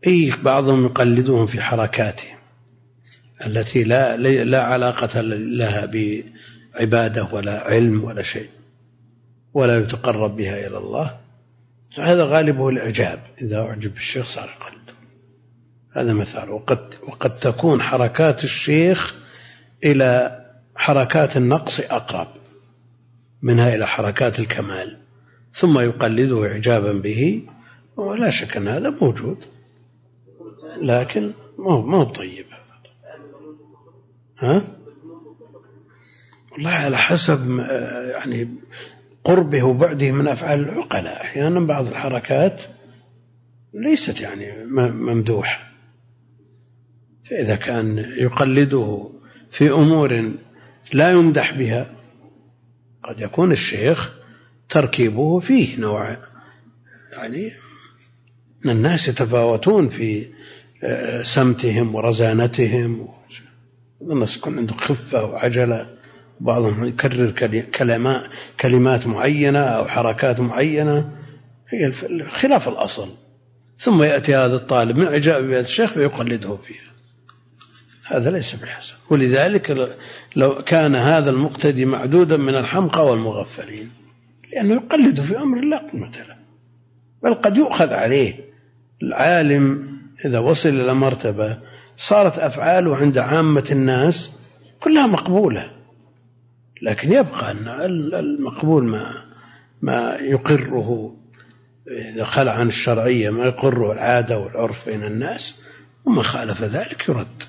Speaker 2: بعضهم يقلدون في حركاتهم التي لا علاقة لها بعبادة ولا علم ولا شيء، ولا يتقرب بها إلى الله. هذا غالبه الإعجاب، إذا أعجب بالشيخ صار يقلد. هذا مثال. وقد تكون حركات الشيخ إلى حركات النقص أقرب منها إلى حركات الكمال، ثم يقلده إعجابا به، ولا شك أن هذا موجود، لكن ما هو طيب. والله على حسب يعني قربه وبعده من أفعال العقلاء. أحيانا بعض الحركات ليست يعني ممدوحة، فإذا كان يقلده في أمور لا يمدح بها، قد يكون الشيخ تركيبه فيه نوع، يعني أن الناس يتفاوتون في سمتهم ورزانتهم، الناس يكون عنده خفة وعجلة، بعضهم يكرر كلمات معينة أو حركات معينة هي خلاف الأصل، ثم يأتي هذا الطالب من إعجاب بهذا الشيخ ويقلده فيها. هذا ليس بحسن. ولذلك لو كان هذا المقتدي معدودا من الحمقى والمغفلين، لأنه يقلد في أمر لا قيمة له، بل قد يؤخذ عليه. العالم إذا وصل إلى مرتبة صارت أفعاله عند عامة الناس كلها مقبولة، لكن يبقى أن المقبول ما يقره إذا خلع عن الشرعية، ما يقره العادة والعرف بين الناس، وما خالف ذلك يرد.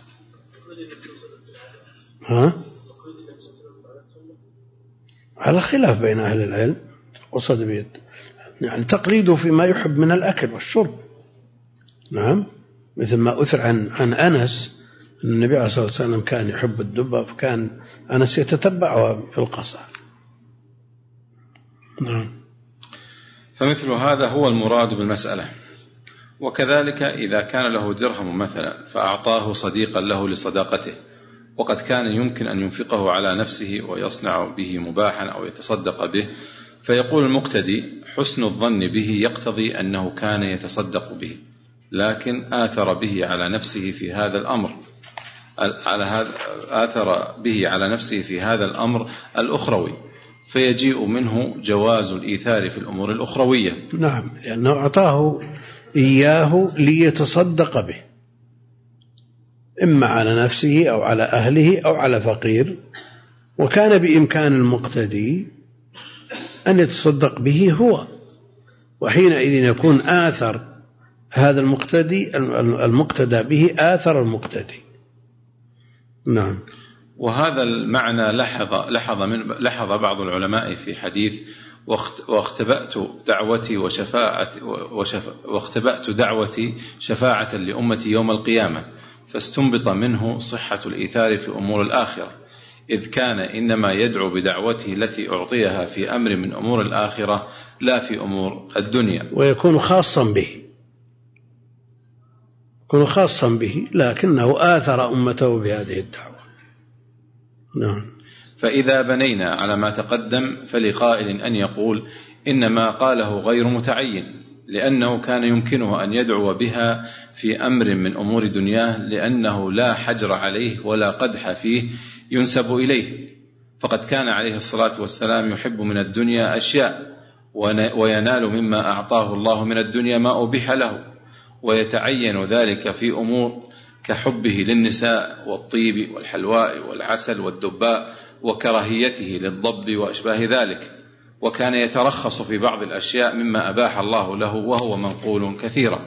Speaker 2: على خلاف بين أهل العلم، وصد بيد يعني تقليده فيما يحب من الأكل والشرب. نعم، مثل ما أثر عن أنس أن النبي عليه الصلاة والسلام كان يحب الدبة، فكان أنس يتتبعها في القصع. نعم.
Speaker 1: فمثل هذا هو المراد بالمسألة. وكذلك إذا كان له درهم مثلا فأعطاه صديقا له لصداقته، وقد كان يمكن أن ينفقه على نفسه ويصنع به مباحا أو يتصدق به، فيقول المقتدي حسن الظن به يقتضي أنه كان يتصدق به، لكن آثر به على نفسه في هذا الأمر الأخروي، فيجيء منه جواز الإيثار في الأمور الأخروية.
Speaker 2: نعم، لأنه أعطاه إياه ليتصدق به، إما على نفسه أو على أهله أو على فقير، وكان بإمكان المقتدي أن يتصدق به هو، وحينئذ يكون آثر هذا المقتدى به آثر المقتدي. نعم.
Speaker 1: وهذا المعنى لحظ بعض العلماء في حديث واختبأت دعوتي شفاعة لأمتي يوم القيامة، فاستنبط منه صحة الإيثار في أمور الآخرة، إذ كان إنما يدعو بدعوته التي أعطيها في أمر من أمور الآخرة لا في أمور الدنيا،
Speaker 2: ويكون خاصا به، لكنه آثر أمته بهذه الدعوة. نعم.
Speaker 1: فإذا بنينا على ما تقدم فلقائل أن يقول إنما قاله غير متعين، لأنه كان يمكنه أن يدعو بها في أمر من أمور دنياه، لأنه لا حجر عليه ولا قدح فيه ينسب إليه، فقد كان عليه الصلاة والسلام يحب من الدنيا أشياء، وينال مما أعطاه الله من الدنيا ما أبيح له، ويتعين ذلك في أمور كحبه للنساء والطيب والحلواء والعسل والدباء، وكراهيته للضب وأشباه ذلك، وكان يترخص في بعض الأشياء مما أباح الله له، وهو منقول كثيرا.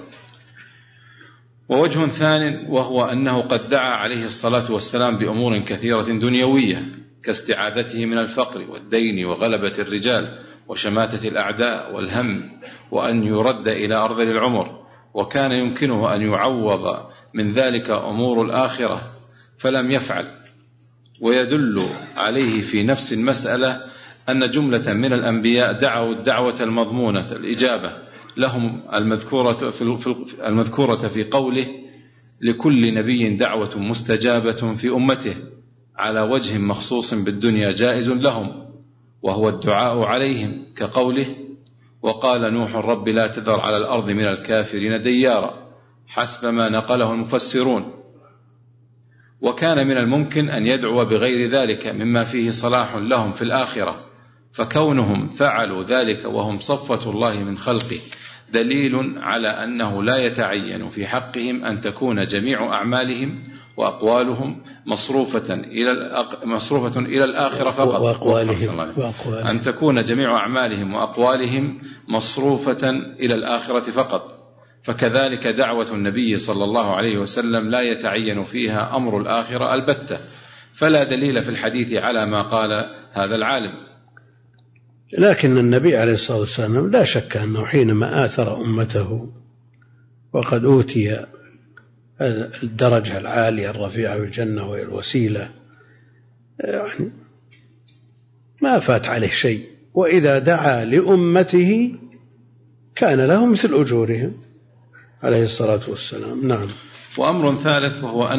Speaker 1: ووجه ثان وهو أنه قد دعا عليه الصلاة والسلام بأمور كثيرة دنيوية، كاستعاذته من الفقر والدين وغلبة الرجال وشماتة الأعداء والهم، وأن يرد إلى أرذل العمر، وكان يمكنه أن يعوض من ذلك أمور الآخرة فلم يفعل. ويدل عليه في نفس المسألة أن جملة من الأنبياء دعوا الدعوة المضمونة الإجابة لهم المذكورة في قوله لكل نبي دعوة مستجابة في أمته على وجه مخصوص بالدنيا جائز لهم، وهو الدعاء عليهم، كقوله وقال نوح رب لا تذر على الأرض من الكافرين ديارا، حسب ما نقله المفسرون، وكان من الممكن أن يدعو بغير ذلك مما فيه صلاح لهم في الآخرة، فكونهم فعلوا ذلك وهم صفة الله من خلقه دليل على أنه لا يتعين في حقهم أن تكون جميع أعمالهم وأقوالهم مصروفة إلى الآخرة فقط، أن تكون جميع أعمالهم وأقوالهم مصروفة إلى الآخرة فقط. فكذلك دعوة النبي صلى الله عليه وسلم لا يتعين فيها أمر الآخرة البتة، فلا دليل في الحديث على ما قال هذا العالم.
Speaker 2: لكن النبي عليه الصلاة والسلام لا شك أنه حينما آثر أمته وقد أوتي الدرجة العالية الرفيعة في الجنة وهي الوسيلة، يعني ما فات عليه شيء، وإذا دعا لأمته كان له مثل أجورهم عليه الصلاة والسلام. نعم.
Speaker 1: وأمر ثالث وهو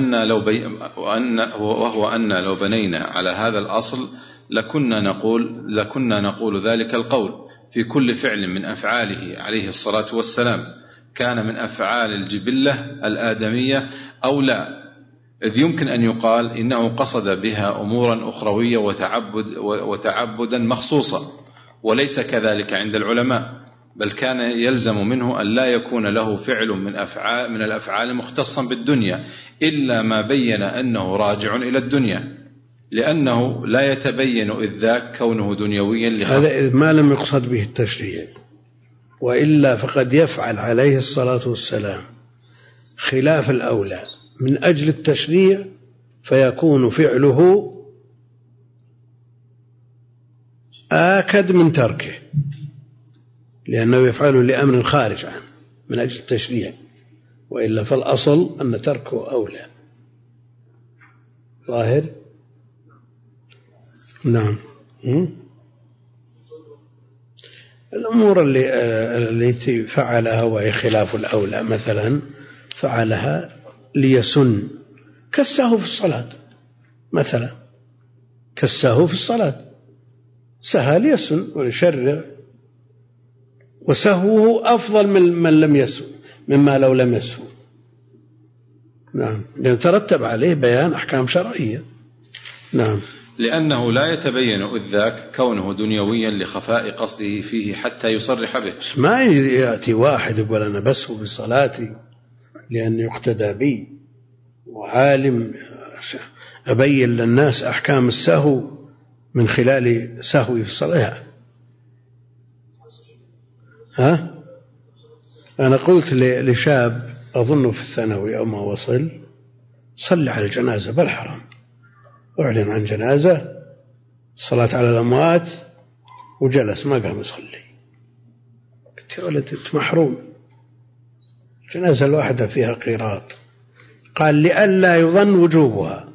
Speaker 1: أن لو بنينا على هذا الأصل لكنا نقول ذلك القول في كل فعل من أفعاله عليه الصلاة والسلام كان من أفعال الجبلة الآدمية أو لا، إذ يمكن أن يقال إنه قصد بها أمورا أخروية وتعبدا مخصوصة، وليس كذلك عند العلماء، بل كان يلزم منه أن لا يكون له فعل من الأفعال مختصا بالدنيا إلا ما بين أنه راجع إلى الدنيا، لأنه لا يتبين إذ ذاك كونه دنيويا
Speaker 2: هذا إذ ما لم يقصد به التشريع، وإلا فقد يفعل عليه الصلاة والسلام خلاف الأولى من أجل التشريع، فيكون فعله آكد من تركه، لأنه يفعل لأمر خارج عنه من أجل التشريع، وإلا فالأصل أن تركه أولى. ظاهر؟ نعم. الأمور التي فعلها وهي خلاف الأولى، مثلا فعلها ليسن كالسهو في الصلاة، مثلا كالسهو في الصلاة، سهى ليسن وليشرع، وسهوه أفضل من لم يسهو مما لو لم يسهو. نعم، لأن ترتب عليه بيان أحكام شرعية. نعم.
Speaker 1: لأنه لا يتبين إذ ذاك كونه دنيويا لخفاء قصده فيه حتى يصرح به.
Speaker 2: ما يأتي واحد يقول أنا بسهو بصلاتي لأن يقتدى بي، وعالم أبين للناس أحكام السهو من خلال سهوي في الصلاة. أنا قلت لشاب أظن في الثانوي أو ما وصل، صلي على الجنازة بالحرم، أعلن عن جنازة، صلاة على الأموات، وجلس ما قام يصلي. قلت يا ولد أنت محروم، الجنازة الواحدة فيها قيراط. قال لئلا يظن وجوبها.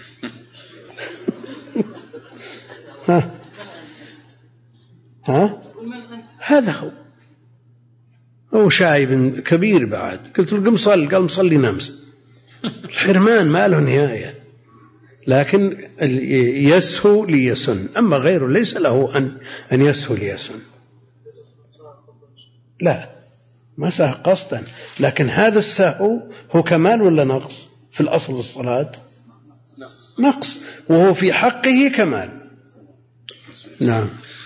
Speaker 2: هذا هو شايب كبير بعد. قلت له قم صل، قال مصلي نمس. الحرمان ما له نهاية، لكن يسهو ليسن، أما غيره ليس له أن يسهو ليسن. لا، ما سهى قصدا، لكن هذا السهو هو كمال ولا نقص؟ في الأصل الصلاة نقص، وهو في حقه كمال. نعم.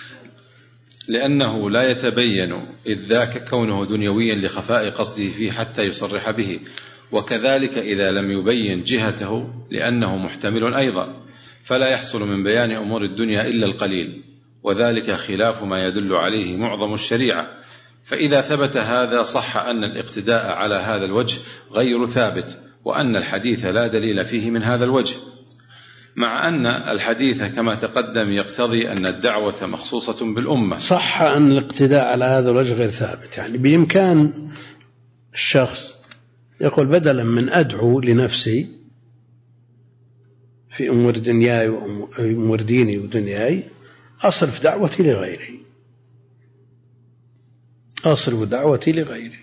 Speaker 1: لأنه لا يتبين إذ ذاك كونه دنيويا لخفاء قصده فيه حتى يصرح به، وكذلك إذا لم يبين جهته لأنه محتمل أيضا، فلا يحصل من بيان أمور الدنيا إلا القليل، وذلك خلاف ما يدل عليه معظم الشريعة. فإذا ثبت هذا صح أن الاقتداء على هذا الوجه غير ثابت، وأن الحديث لا دليل فيه من هذا الوجه، مع أن الحديث كما تقدم يقتضي أن الدعوة مخصوصة بالأمة.
Speaker 2: صح أن الاقتداء على هذا الوجه غير ثابت، يعني بإمكان الشخص يقول بدلا من أدعو لنفسي في أمور دنياي وأمور ديني ودنياي، أصرف دعوتي لغيري، أصرف دعوتي لغيري،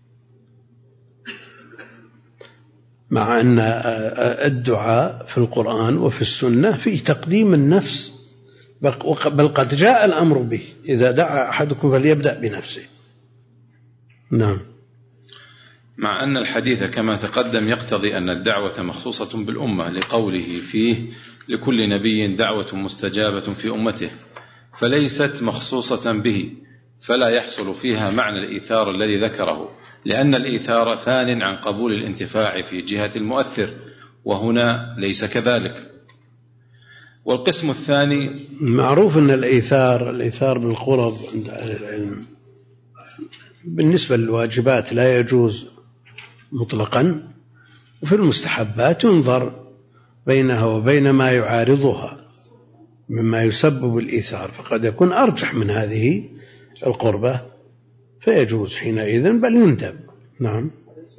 Speaker 2: مع أن الدعاء في القرآن وفي السنة فيه تقديم النفس، بل قد جاء الأمر به، إذا دعا أحدكم فليبدأ بنفسه. نعم.
Speaker 1: مع أن الحديث كما تقدم يقتضي أن الدعوة مخصوصة بالأمة لقوله فيه لكل نبي دعوة مستجابة في أمته، فليست مخصوصة به، فلا يحصل فيها معنى الإيثار الذي ذكره، لأن الإيثار ثان عن قبول الانتفاع في جهة المؤثر، وهنا ليس كذلك. والقسم الثاني
Speaker 2: معروف أن الإيثار بالقرب عند أهل العلم بالنسبة للواجبات لا يجوز مطلقا، وفي المستحبات ينظر بينها وبين ما يعارضها مما يسبب الإيثار، فقد يكون أرجح من هذه القربة فيجوز حينئذ بل يندب. نعم.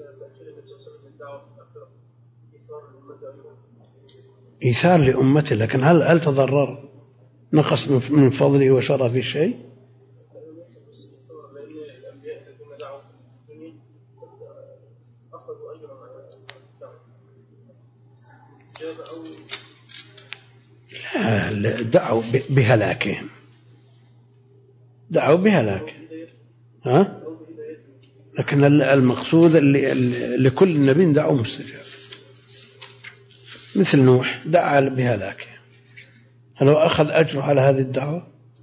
Speaker 2: إيثار لأمته، لكن هل تضرر نقص من فضله وشرفه شيء؟ لا، دعوا بهلاكهم، دعوا بهلاك، لكن المقصود لكل نبي دعوا مستجاب، مثل نوح دعا بهلاكه، هل هو أخذ أجره على هذه الدعوة؟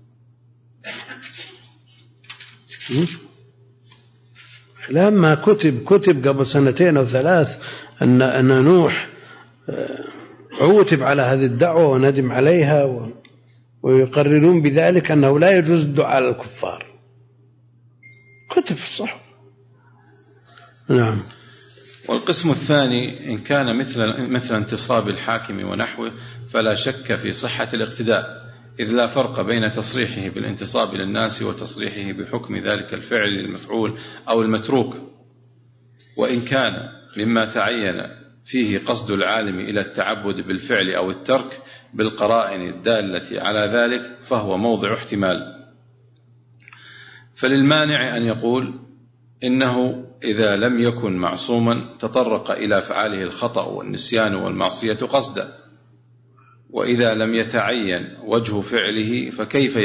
Speaker 2: لما كتب قبل 2 أو 3 أن نوح عوتب على هذه الدعوة وندم عليها، ويقررون بذلك أنه لا يجوز الدعاء على الكفار، كتب في الصحف. نعم.
Speaker 1: والقسم الثاني إن كان مثل انتصاب الحاكم ونحوه فلا شك في صحة الاقتداء، إذ لا فرق بين تصريحه بالانتصاب إلى الناس وتصريحه بحكم ذلك الفعل المفعول أو المتروك، وإن كان مما تعين فيه قصد العالم إلى التعبد بالفعل أو الترك بالقرائن الدالة على ذلك فهو موضع احتمال. فللمانع أن يقول إنه إذا لم يكن معصوما تطرق إلى فعاله الخطأ والنسيان والمعصية قصدا، وإذا لم يتعين وجه فعله فكيف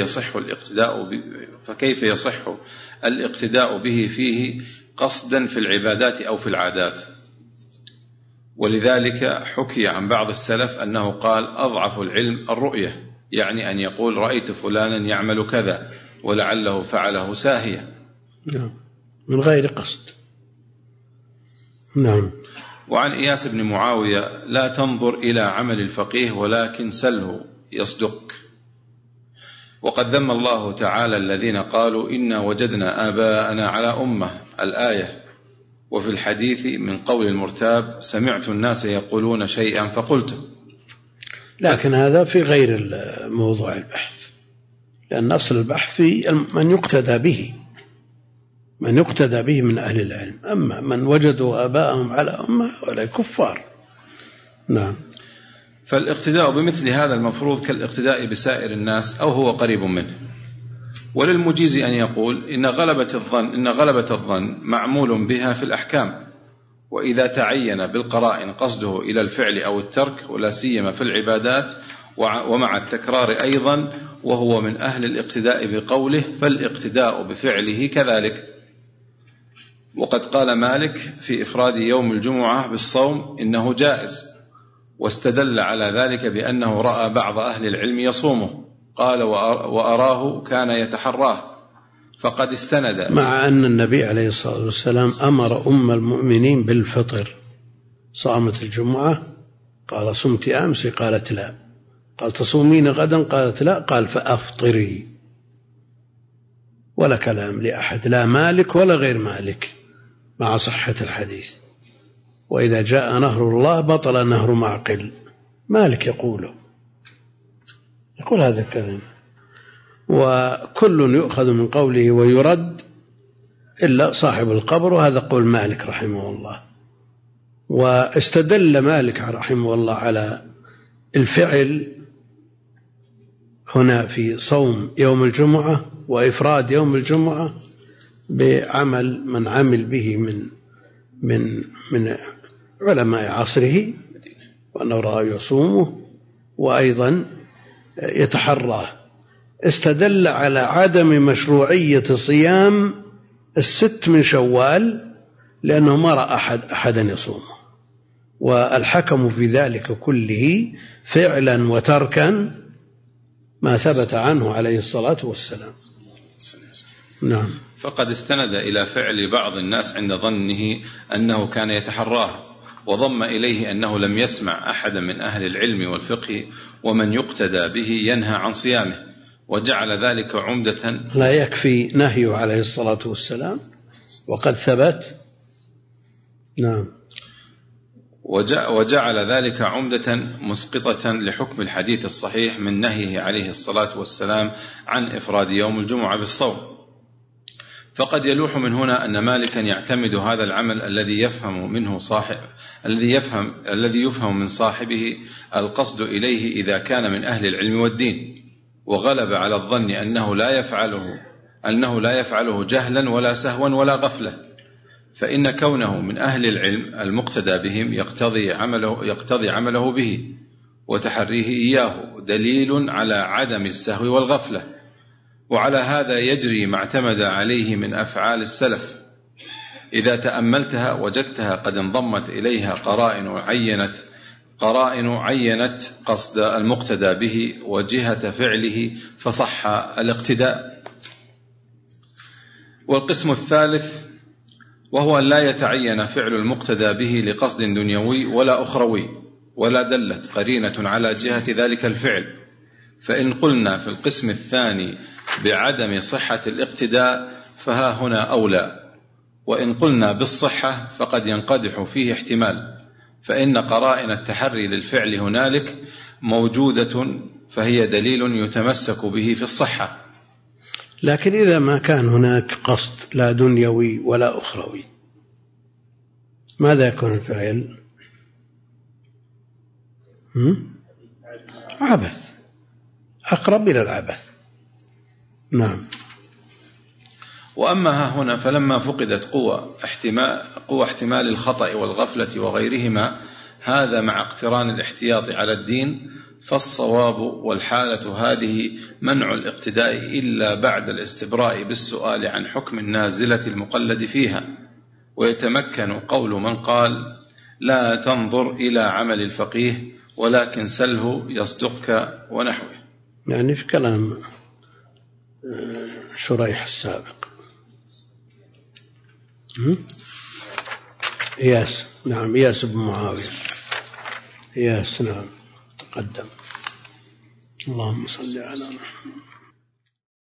Speaker 1: يصح الاقتداء به فيه قصدا في العبادات أو في العادات. ولذلك حكي عن بعض السلف أنه قال أضعف العلم الرؤية، يعني أن يقول رأيت فلانا يعمل كذا ولعله فعله ساهيا
Speaker 2: من غير قصد. نعم.
Speaker 1: وعن إياس بن معاوية لا تنظر إلى عمل الفقيه ولكن سله يصدق. وقد ذم الله تعالى الذين قالوا إنا وجدنا آباءنا على أمة الآية. وفي الحديث من قول المرتاب سمعت الناس يقولون شيئا فقلت،
Speaker 2: لكن هذا في غير موضوع البحث، لأن أصل البحث في من يقتدى به من أهل العلم، أما من وجدوا آباءهم على أمة ولا كفار. نعم.
Speaker 1: فالاقتداء بمثل هذا المفروض كالاقتداء بسائر الناس أو هو قريب منه. وللمجيز أن يقول إن غلبة الظن معمول بها في الأحكام، وإذا تعين بالقرائن قصده إلى الفعل أو الترك ولا سيما في العبادات ومع التكرار أيضا وهو من أهل الاقتداء بقوله فالاقتداء بفعله كذلك. وقد قال مالك في إفراد يوم الجمعة بالصوم إنه جائز، واستدل على ذلك بأنه رأى بعض أهل العلم يصومه، قال وأراه كان يتحراه، فقد استند
Speaker 2: مع أن النبي عليه الصلاة والسلام أمر أم المؤمنين بالفطر، صامت الجمعة قال صمت أمس قالت لا، قال تصومين غدا قالت لا، قال فأفطري. ولا كلام لأحد لا مالك ولا غير مالك مع صحة الحديث. وإذا جاء نهر الله بطل نهر معقل، مالك يقول هذا الكلام، وكل يؤخذ من قوله ويرد إلا صاحب القبر، وهذا قول مالك رحمه الله. واستدل مالك رحمه الله على الفعل هنا في صوم يوم الجمعة وإفراد يوم الجمعة بعمل من عمل به من علماء عصره، وأنه رأى يصومه وأيضا يتحراه. استدل على عدم مشروعية صيام 6 من شوال لأنه ما رأى أحدا يصومه، والحكم في ذلك كله فعلا وتركا ما ثبت عنه عليه الصلاة والسلام. نعم.
Speaker 1: فقد استند إلى فعل بعض الناس عند ظنه أنه كان يتحراه، وضم إليه أنه لم يسمع أحدا من أهل العلم والفقه ومن يقتدى به ينهى عن صيامه، وجعل ذلك عمدة.
Speaker 2: لا يكفي نهيه عليه الصلاة والسلام وقد ثبت. نعم.
Speaker 1: وجعل ذلك عمدة مسقطة لحكم الحديث الصحيح من نهيه عليه الصلاة والسلام عن إفراد يوم الجمعة بالصوم. فقد يلوح من هنا أن مالكا يعتمد هذا العمل الذي يفهم من صاحبه القصد إليه إذا كان من أهل العلم والدين، وغلب على الظن أنه لا يفعله جهلا ولا سهوا ولا غفلة، فإن كونه من أهل العلم المقتدى بهم يقتضي عمله به وتحريه إياه دليل على عدم السهو والغفلة. وعلى هذا يجري ما اعتمد عليه من أفعال السلف، إذا تأملتها وجدتها قد انضمت إليها قرائن عينت قصد المقتدى به وجهة فعله فصح الاقتداء. والقسم الثالث وهو أن لا يتعين فعل المقتدى به لقصد دنيوي ولا أخروي، ولا دلت قرينة على جهة ذلك الفعل. فإن قلنا في القسم الثاني بعدم صحة الاقتداء فها هنا أولى، وإن قلنا بالصحة فقد ينقدح فيه احتمال، فإن قرائن التحري للفعل هنالك موجودة فهي دليل يتمسك به في الصحة.
Speaker 2: لكن إذا ما كان هناك قصد لا دنيوي ولا أخروي ماذا يكون الفعل؟ عبث، أقرب إلى العبث. نعم.
Speaker 1: وأما ها هنا فلما فقدت قوة احتمال الخطأ والغفلة وغيرهما، هذا مع اقتران الاحتياط على الدين، فالصواب والحالة هذه منع الاقتداء إلا بعد الاستبراء بالسؤال عن حكم النازلة المقلد فيها، ويتمكن قول من قال لا تنظر إلى عمل الفقيه ولكن سله يصدقك ونحوه.
Speaker 2: يعني في كلام شريح السابق. إياس، نعم، إياس بن معاوية. إياس، نعم، تقدم. اللهم صل على محمد.